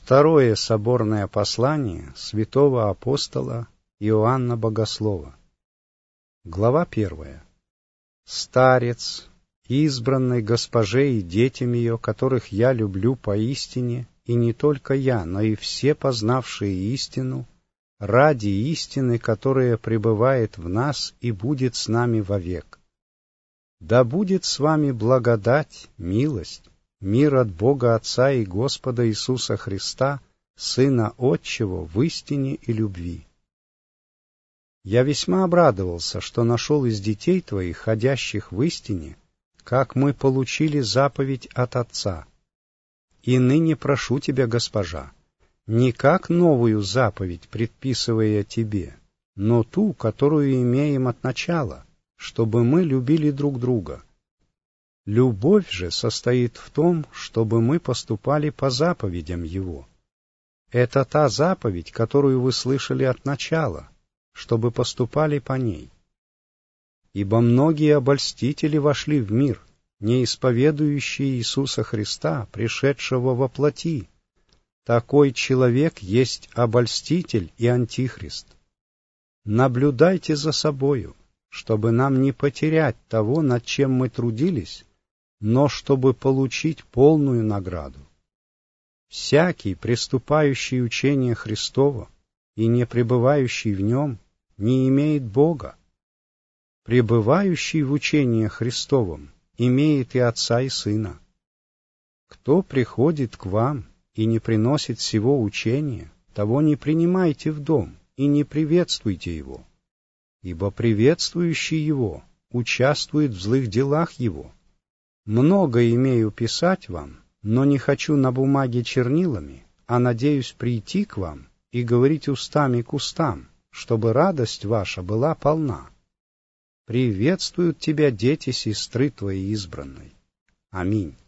Второе соборное послание святого апостола Иоанна Богослова. Глава 1. Старец, избранный госпоже и детям ее, которых я люблю поистине, и не только я, но и все познавшие истину, ради истины, которая пребывает в нас и будет с нами вовек. Да будет с вами благодать, милость, мир от Бога Отца и Господа Иисуса Христа, Сына Отчего, в истине и любви. Я весьма обрадовался, что нашел из детей твоих, ходящих в истине, как мы получили заповедь от Отца. И ныне прошу тебя, госпожа, не как новую заповедь, предписывая тебе, но ту, которую имеем от начала, чтобы мы любили друг друга. Любовь же состоит в том, чтобы мы поступали по заповедям Его. Это та заповедь, которую вы слышали от начала, чтобы поступали по ней. Ибо многие обольстители вошли в мир, не исповедующие Иисуса Христа, пришедшего во плоти. Такой человек есть обольститель и антихрист. Наблюдайте за собою, чтобы нам не потерять того, над чем мы трудились, но чтобы получить полную награду. Всякий, приступающий учение Христово и не пребывающий в нем, не имеет Бога. Пребывающий в учении Христовом имеет и Отца, и Сына. Кто приходит к вам и не приносит сего учения, того не принимайте в дом и не приветствуйте его, ибо приветствующий его участвует в злых делах его. Много имею писать вам, но не хочу на бумаге чернилами, а надеюсь прийти к вам и говорить устами к устам, чтобы радость ваша была полна. Приветствуют тебя дети сестры твоей избранной. Аминь.